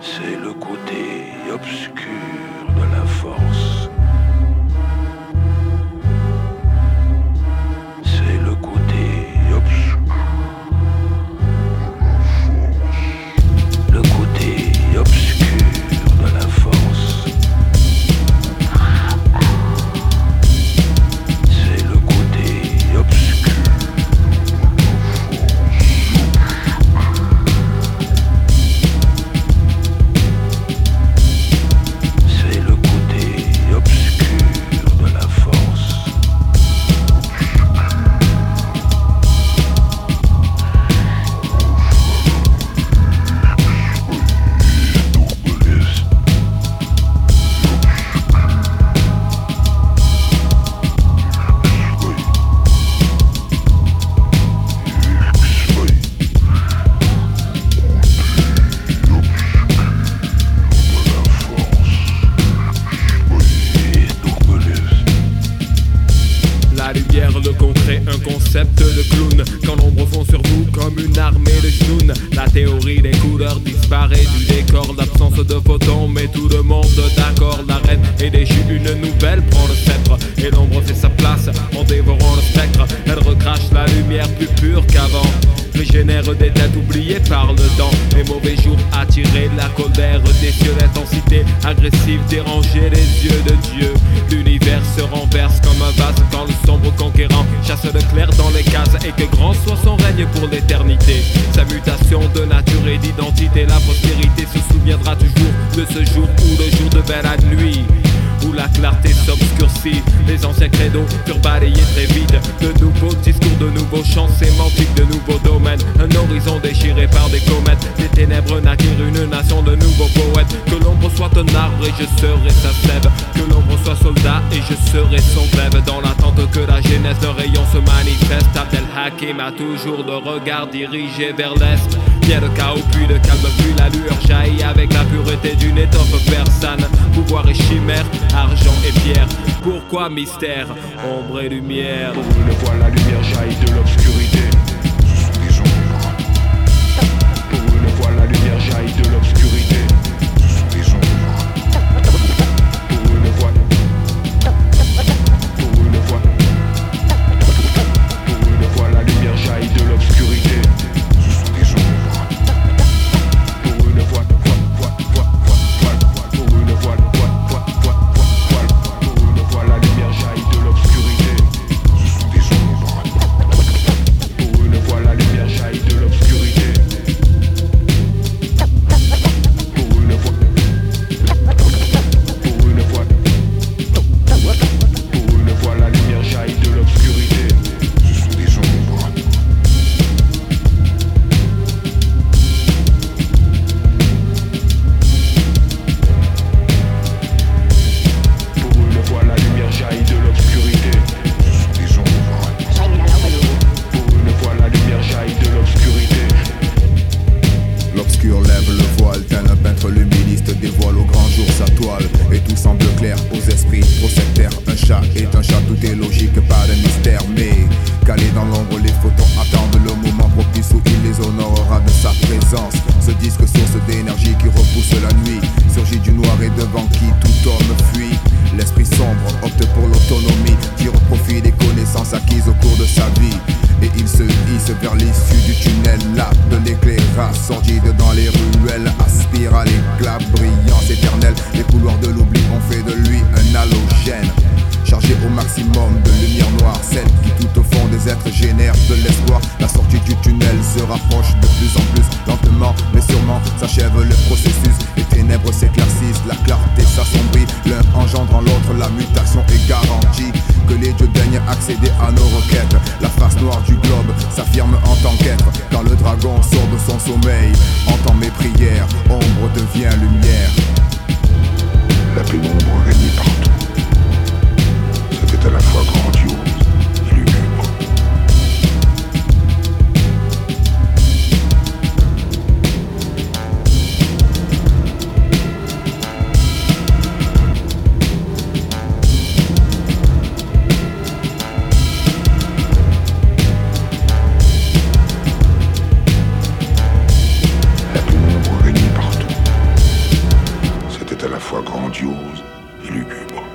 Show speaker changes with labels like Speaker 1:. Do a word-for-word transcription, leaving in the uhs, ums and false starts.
Speaker 1: C'est le côté obscur de la force. C'est le côté obscur. Le côté obscur de la force. C'est le côté obscur. C'est le côté obscur de la force.
Speaker 2: La lumière, le concret, un concept de clown. Quand l'ombre fond sur vous comme une armée de genoux. La théorie des couleurs disparaît du décor. L'absence de photons met tout le monde d'accord. La reine est déchue, une nouvelle prend le sceptre. Et l'ombre fait sa place en dévorant le spectre. Elle recrache la lumière plus pure qu'avant. Régénère des têtes oubliées par le temps. Les mauvais jours attirés, la colère des cieux. L'intensité agressive dérangeait les yeux de Dieu. L'univers se renverse comme un vase quand le sombre conquérant chasse le clair dans les cases. Et que grand soit son règne pour l'éternité. Sa mutation de nature et d'identité. La postérité se souviendra toujours de ce jour où le jour devint la nuit, où la clarté s'obscurcit. Les anciens credos furent balayés très vite. De nouveaux discours, de nouveaux champs sémantiques, de nouveaux domaines. Un horizon déchiré par des comètes. Des ténèbres naquirent une nation de nouveaux poètes. Que l'ombre soit un arbre et je serai sa sève. Que l'ombre soit soldat et je serai son glaive. Dans l'attente que la genèse d'un rayon se manifeste. Abdel Hakim a toujours le regard dirigé vers l'est. Vient le chaos puis le calme puis la lueur jaillit avec la pureté d'une étoffe persane. Pouvoir et chimère, argent et pierre. Pourquoi mystère, ombre et lumière?
Speaker 1: Pour eux, le voile, la lumière jaillit de l'obscurité. Ce sont des ombres. Pour eux, le voile, la lumière jaillit de l'obscurité. Ce sont des ombres. Pour eux, le voile. Pour eux, le voile. Pour eux, le voile, la lumière jaillit de l'obscurité. Ce sont des ombres. Pour eux, le voile, voile, voile, voile, voile, voile. Pour eux, le voile, voile, voile, voile, voile, voile. Pour eux, le voile, la lumière jaillit de l'obscurité. Ce sont des ombres. Pour eux, le voile, la lumière jaillit de l'obscurité. Pour eux, le voile. Pour eux, le voile. Pour eux, le voile, la lumière jaillit de l'obscurité. Ce sont des ombres. Pour eux, le voile, la lumière jaillit de l'obscurité. Ce sont des ombres. Pour eux, le voile, la lumière jaillit de l'obscurité.
Speaker 3: L'obscur lève le voile, tel un peintre luministe dévoile au grand jour sa toile. Et tout semble clair aux esprits trop sectaires. Un chat est un chat, tout est logique, pas de mystère. Mais calé dans l'ombre, les photons attendent le moment propice où il les honorera de sa présence. Ce disque source d'énergie qui repousse la nuit surgit du noir et devant qui tout homme fuit. L'esprit sombre opte pour l'autonomie, tire profit des connaissances acquises au cours de sa vie. Et il se hisse vers l'issue du tunnel, là de l'éclairage sordide dans les ruelles, aspire à l'éclat, brillance éternelle. Les couloirs de l'oubli ont fait de lui un halogène, chargé au maximum de lumière noire, celle qui tout au fond des êtres génère de l'espoir. La sortie du tunnel se rapproche de plus en plus, lentement mais sûrement s'achève le processus. Les ténèbres s'éclaircissent, la clarté s'assombrit, l'un engendrant l'autre, la mutation est garantie. Que les dieux daignent accéder à nos requêtes. La face noire du globe s'affirme en tant qu'être. Quand le dragon sort de son sommeil, entend mes prières, ombre devient lumière.
Speaker 1: La pénombre régnait partout. C'était à la fois grandiose et lugubre. La pénombre régnait partout.
Speaker 4: est à la fois grandiose et lugubre.